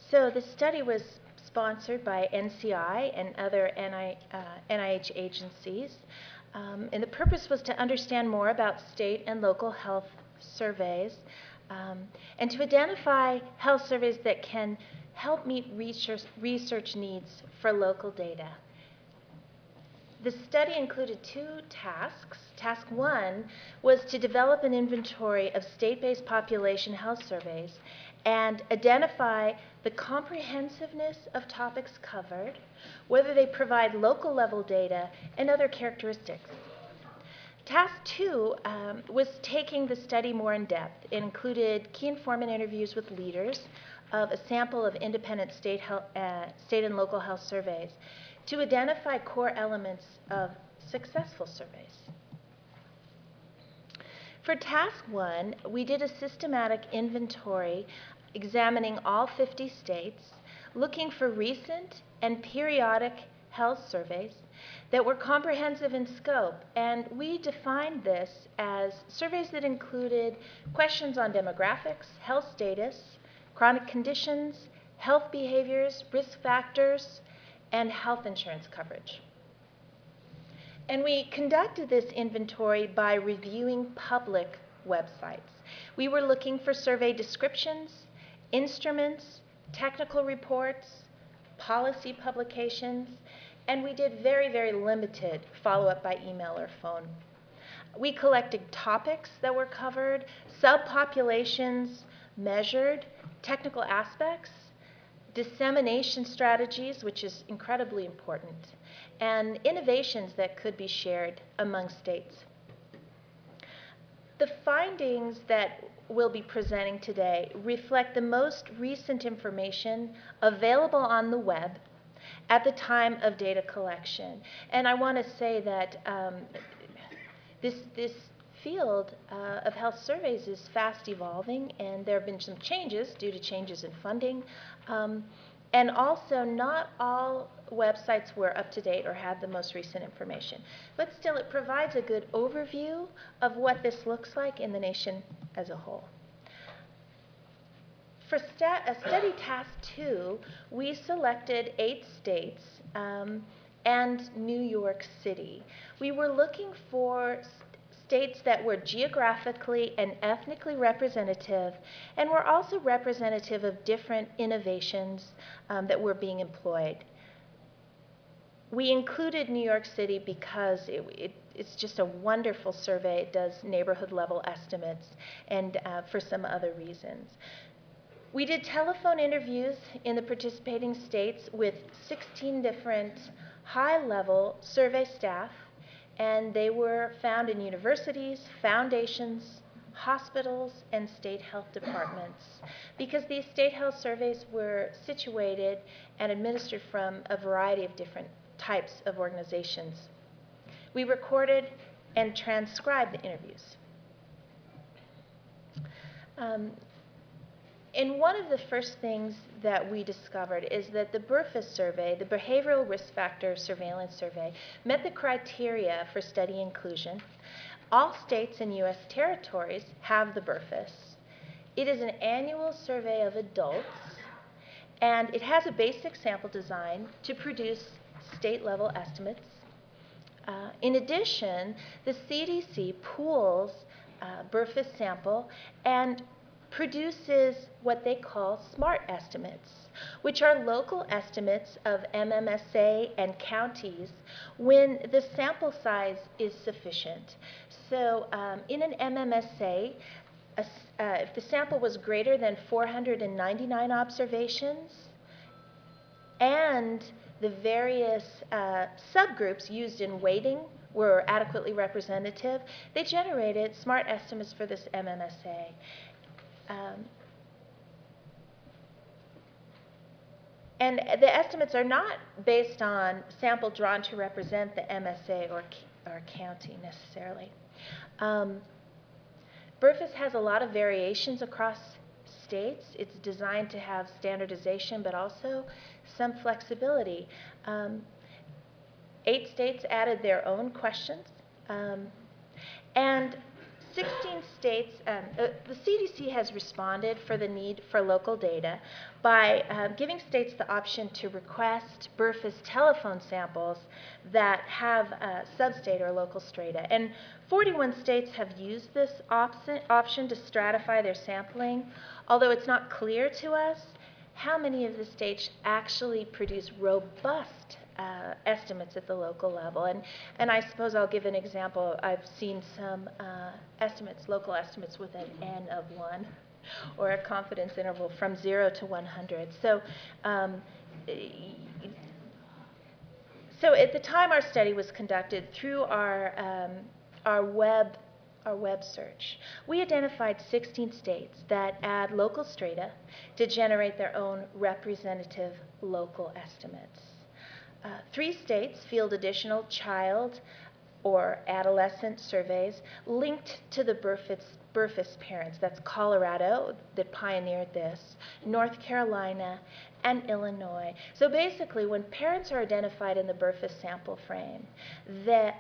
So the study was sponsored by NCI and other NIH agencies. And the purpose was to understand more about state and local health surveys and to identify health surveys that can help meet research needs for local data. The study included 2 tasks. Task 1 was to develop an inventory of state-based population health surveys and identify the comprehensiveness of topics covered, whether they provide local level data, and other characteristics. Task 2 was taking the study more in depth. It included key informant interviews with leaders of a sample of independent state and local health surveys to identify core elements of successful surveys. For task 1, we did a systematic inventory examining all 50 states, looking for recent and periodic health surveys that were comprehensive in scope, and we defined this as surveys that included questions on demographics, health status, chronic conditions, health behaviors, risk factors, and health insurance coverage. And we conducted this inventory by reviewing public websites. We were looking for survey descriptions, instruments, technical reports, policy publications, and we did very, very limited follow-up by email or phone. We collected topics that were covered, subpopulations measured, technical aspects, dissemination strategies, which is incredibly important, and innovations that could be shared among states. The findings that we'll be presenting today reflect the most recent information available on the web at the time of data collection. And I want to say that this field of health surveys is fast evolving, and there have been some changes due to changes in funding. And also, not all websites were up to date or had the most recent information. But still, it provides a good overview of what this looks like in the nation as a whole. For study task 2, we selected 8 states and New York City. We were looking for states that were geographically and ethnically representative and were also representative of different innovations that were being employed. We included New York City because it's just a wonderful survey. It does neighborhood level estimates and for some other reasons. We did telephone interviews in the participating states with 16 different high-level survey staff, and they were found in universities, foundations, hospitals, and state health departments, because these state health surveys were situated and administered from a variety of different types of organizations. We recorded and transcribed the interviews. And one of the first things that we discovered is that the BRFIS survey, the Behavioral Risk Factor Surveillance Survey, met the criteria for study inclusion. All states and U.S. territories have the BRFIS. It is an annual survey of adults, and it has a basic sample design to produce state-level estimates. In addition, the CDC pools BRFIS sample and produces what they call SMART estimates, which are local estimates of MMSA and counties when the sample size is sufficient. So in an MMSA, if the sample was greater than 499 observations and the various subgroups used in weighting were adequately representative, they generated SMART estimates for this MMSA. And the estimates are not based on sample drawn to represent the MSA or county necessarily. BRFIS has a lot of variations across states. It's designed to have standardization, but also some flexibility. 8 states added their own questions, and 6 16 states, the CDC has responded for the need for local data by giving states the option to request BRFIS telephone samples that have sub-state or local strata. And 41 states have used this option to stratify their sampling, although it's not clear to us how many of the states actually produce robust estimates at the local level. And I suppose I'll give an example. I've seen some estimates, local estimates with an N of 1, or a confidence interval from 0 to 100. So at the time our study was conducted, through our web search, we identified 16 states that add local strata to generate their own representative local estimates. 3 states field additional child or adolescent surveys linked to the BRFIS parents. That's Colorado, that pioneered this, North Carolina, and Illinois. So basically, when parents are identified in the BRFIS sample frame, they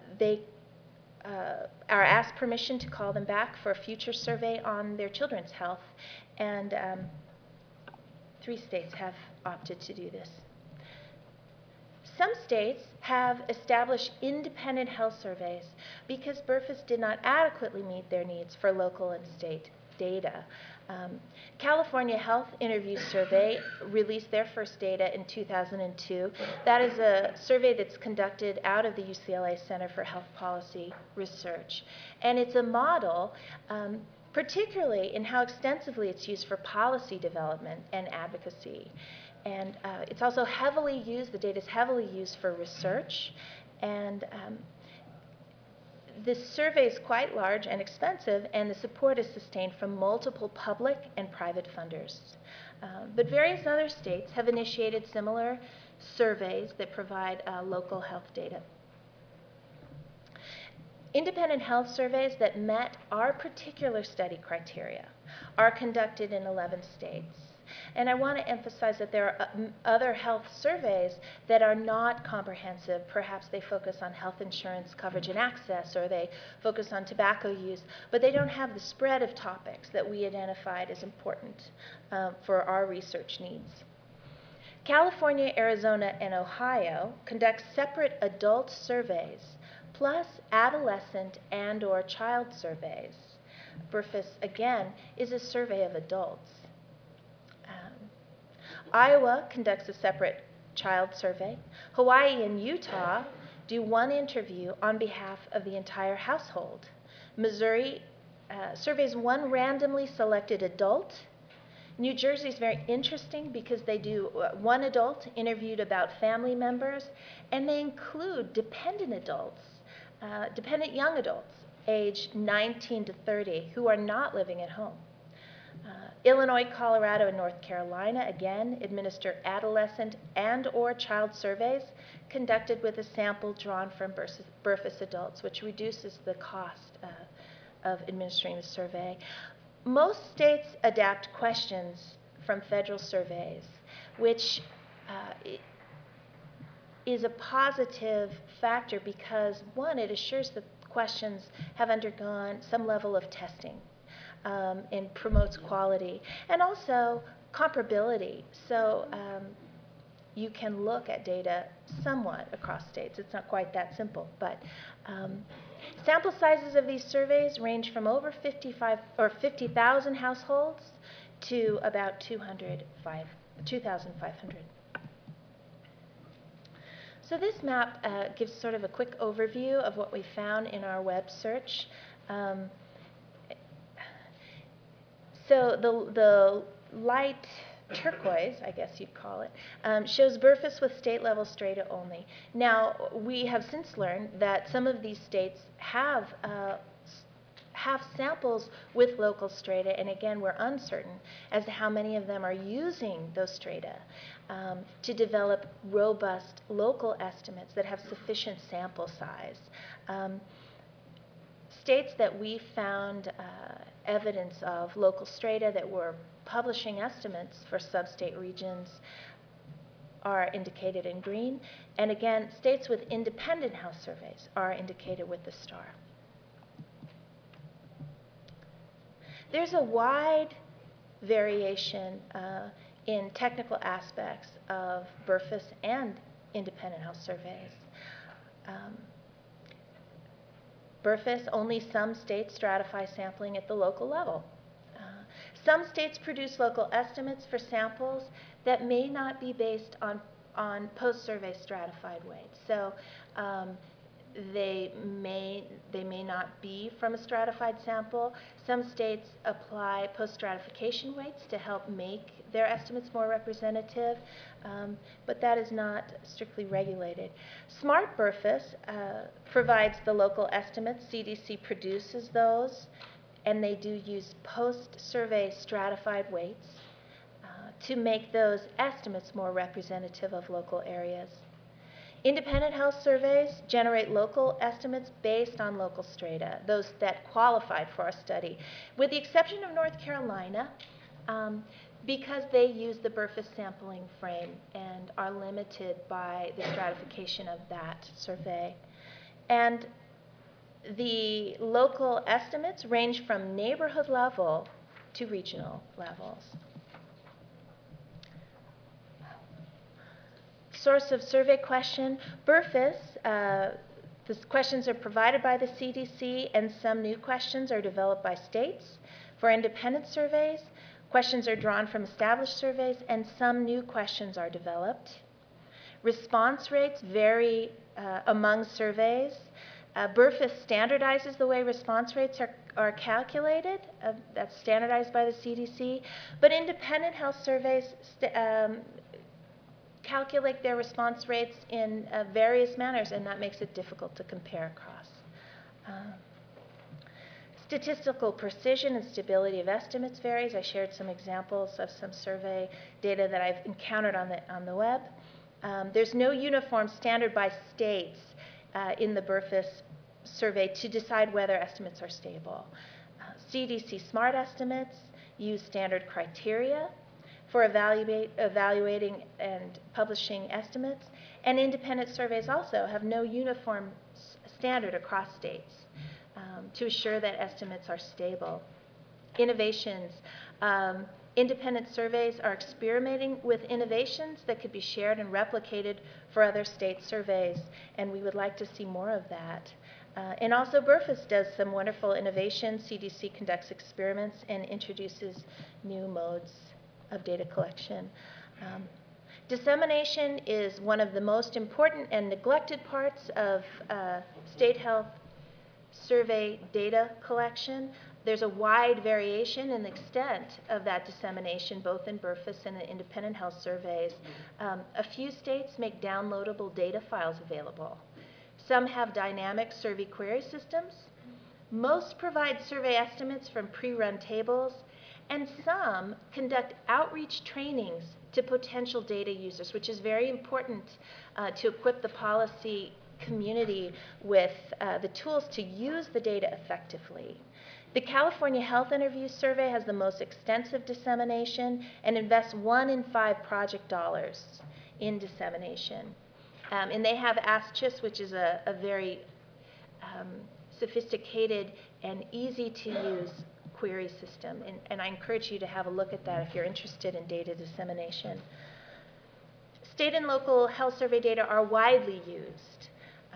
are asked permission to call them back for a future survey on their children's health, and 3 states have opted to do this. Some states have established independent health surveys because BRFIS did not adequately meet their needs for local and state data. California Health Interview Survey released their first data in 2002. That is a survey that's conducted out of the UCLA Center for Health Policy Research. And it's a model, particularly in how extensively it's used for policy development and advocacy. And it's also heavily used, the data is heavily used for research. And this survey is quite large and expensive, and the support is sustained from multiple public and private funders. But various other states have initiated similar surveys that provide local health data. Independent health surveys that met our particular study criteria are conducted in 11 states. And I want to emphasize that there are other health surveys that are not comprehensive. Perhaps they focus on health insurance coverage and access, or they focus on tobacco use, but they don't have the spread of topics that we identified as important for our research needs. California, Arizona, and Ohio conduct separate adult surveys plus adolescent and/or child surveys. BRFIS, again, is a survey of adults. Iowa conducts a separate child survey. Hawaii and Utah do one interview on behalf of the entire household. Missouri surveys one randomly selected adult. New Jersey is very interesting because they do one adult interviewed about family members, and they include dependent adults, dependent young adults, aged 19 to 30, who are not living at home. Illinois, Colorado, and North Carolina, again, administer adolescent and/or child surveys conducted with a sample drawn from BRFIS adults, which reduces the cost of administering the survey. Most states adapt questions from federal surveys, which is a positive factor because, one, it assures that questions have undergone some level of testing. And promotes quality, and also comparability. So you can look at data somewhat across states. It's not quite that simple, but sample sizes of these surveys range from over 50,000 households to about 2,500. So this map gives sort of a quick overview of what we found in our web search. So the light turquoise, I guess you'd call it, shows BRFIS with state-level strata only. Now, we have since learned that some of these states have samples with local strata, and again, we're uncertain as to how many of them are using those strata to develop robust local estimates that have sufficient sample size. States that we found evidence of local strata that were publishing estimates for sub-state regions are indicated in green. And again, states with independent health surveys are indicated with the star. There's a wide variation in technical aspects of BRFIS and independent health surveys. BRFIS, only some states stratify sampling at the local level. Some states produce local estimates for samples that may not be based on post-survey stratified weights. So they may not be from a stratified sample. Some states apply post-stratification weights to help make their estimates more representative, but that is not strictly regulated. Smart BRFIS provides the local estimates. CDC produces those, and they do use post-survey stratified weights to make those estimates more representative of local areas. Independent health surveys generate local estimates based on local strata, those that qualified for our study, with the exception of North Carolina, because they use the BRFIS sampling frame and are limited by the stratification of that survey. And the local estimates range from neighborhood level to regional levels. Source of survey question, BRFIS, the questions are provided by the CDC, and some new questions are developed by states. For independent surveys, questions are drawn from established surveys, and some new questions are developed. Response rates vary among surveys. BRFIS standardizes the way response rates are calculated. That's standardized by the CDC. But independent health surveys calculate their response rates in various manners, and that makes it difficult to compare across. Statistical precision and stability of estimates varies. I shared some examples of some survey data that I've encountered on the web. There's no uniform standard by states in the BRFIS survey to decide whether estimates are stable. CDC SMART estimates use standard criteria for evaluating and publishing estimates, and independent surveys also have no uniform standard across states to assure that estimates are stable. Innovations. Independent surveys are experimenting with innovations that could be shared and replicated for other state surveys, and we would like to see more of that. And also BRFIS does some wonderful innovations. CDC conducts experiments and introduces new modes of data collection. Dissemination is one of the most important and neglected parts of state health survey data collection. There's a wide variation in the extent of that dissemination, both in BRFIS and in independent health surveys. A few states make downloadable data files available. Some have dynamic survey query systems. Most provide survey estimates from pre-run tables, and some conduct outreach trainings to potential data users, which is very important to equip the policy community with the tools to use the data effectively. The California Health Interview Survey has the most extensive dissemination and invests 1 in 5 project dollars in dissemination. And they have AskCHIS, which is a very sophisticated and easy to use query system. And I encourage you to have a look at that if you're interested in data dissemination. State and local health survey data are widely used.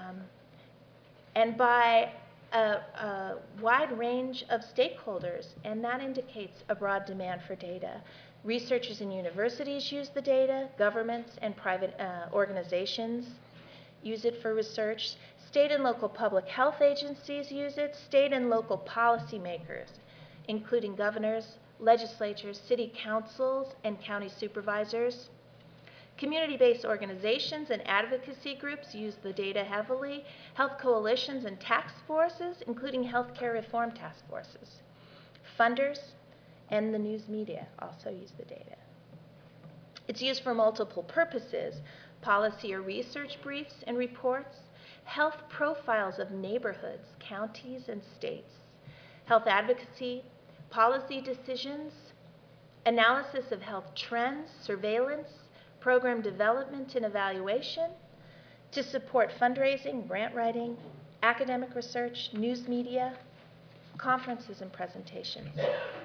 And by a wide range of stakeholders, and that indicates a broad demand for data. Researchers and universities use the data, governments and private organizations use it for research, state and local public health agencies use it, state and local policymakers, including governors, legislatures, city councils, and county supervisors. Community-based organizations and advocacy groups use the data heavily. Health coalitions and task forces, including healthcare reform task forces. Funders and the news media also use the data. It's used for multiple purposes: policy or research briefs and reports, health profiles of neighborhoods, counties, and states, health advocacy, policy decisions, analysis of health trends, surveillance, program development and evaluation, to support fundraising, grant writing, academic research, news media, conferences and presentations.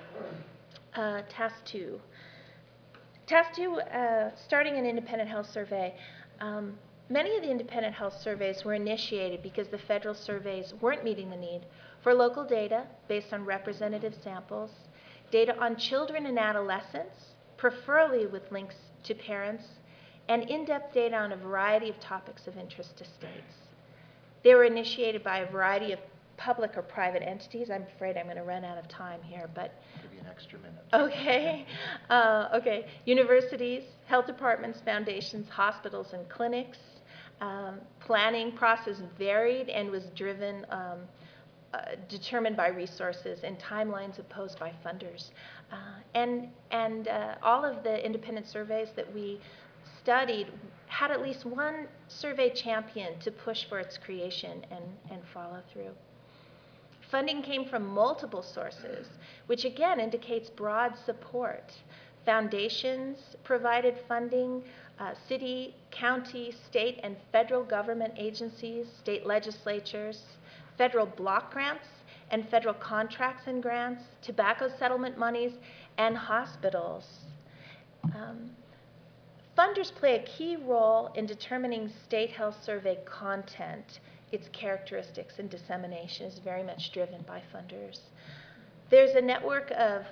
Task 2. Task 2, starting an independent health survey. Many of the independent health surveys were initiated because the federal surveys weren't meeting the need for local data based on representative samples, data on children and adolescents, preferably with links to parents, and in-depth data on a variety of topics of interest to states. They were initiated by a variety of public or private entities. I'm afraid I'm going to run out of time here, but I'll give you an extra minute. okay. Okay. Universities, health departments, foundations, hospitals, and clinics. Planning process varied and was determined by resources and timelines imposed by funders. All of the independent surveys that we studied had at least one survey champion to push for its creation and follow through. Funding came from multiple sources, which again indicates broad support. Foundations provided funding, city, county, state, and federal government agencies, state legislatures, federal block grants and federal contracts and grants, tobacco settlement monies, and hospitals. Funders play a key role in determining state health survey content. Its characteristics and dissemination is very much driven by funders. There's a network of,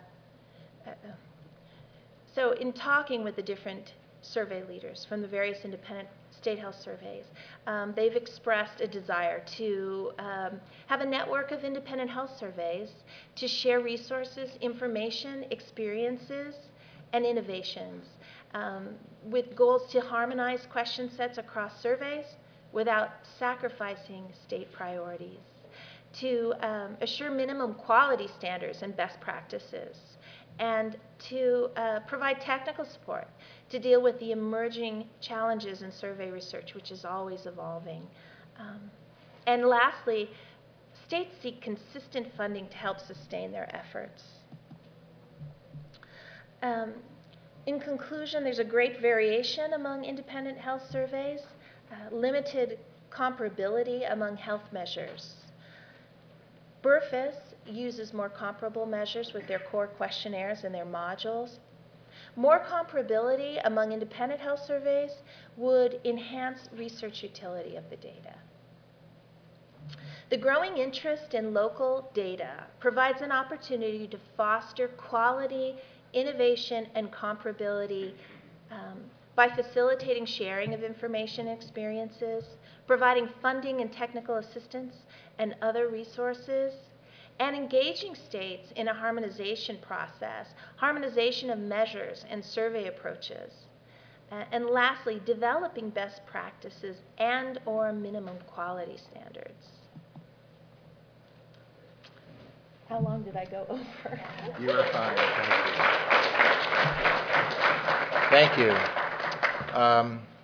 so in talking with the different survey leaders from the various independent state health surveys, they've expressed a desire to have a network of independent health surveys to share resources, information, experiences, and innovations with goals to harmonize question sets across surveys without sacrificing state priorities, to assure minimum quality standards and best practices, and to provide technical support to deal with the emerging challenges in survey research, which is always evolving. And lastly, states seek consistent funding to help sustain their efforts. In conclusion, there's a great variation among independent health surveys, limited comparability among health measures. BRFIS uses more comparable measures with their core questionnaires and their modules. More comparability among independent health surveys would enhance research utility of the data. The growing interest in local data provides an opportunity to foster quality, innovation, and comparability by facilitating sharing of information and experiences, providing funding and technical assistance and other resources, and engaging states in a harmonization process, harmonization of measures and survey approaches. And lastly, developing best practices and/or minimum quality standards. How long did I go over? You were fine. Thank you. Thank you.